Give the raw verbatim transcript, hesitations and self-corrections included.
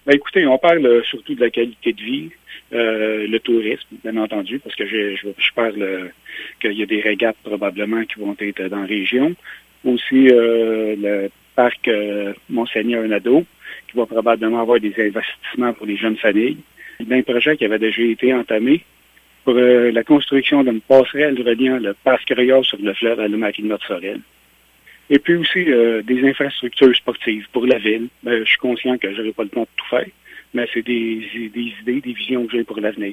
Ben, écoutez, on parle euh, surtout de la qualité de vie, euh, le tourisme, bien entendu, parce que je, je, je parle euh, qu'il y a des régates probablement qui vont être dans la région. Aussi, euh, le parc euh, Monseigneur-Nadeau, qui va probablement avoir des investissements pour les jeunes familles. Il y a un projet qui avait déjà été entamé pour euh, la construction d'une passerelle reliant le parc Royal sur le fleuve à la marine Nord-Sorel. Et puis aussi euh, des infrastructures sportives pour la ville. Ben, je suis conscient que je n'aurai pas le temps de tout faire, mais c'est des, des idées, des visions que j'ai pour l'avenir.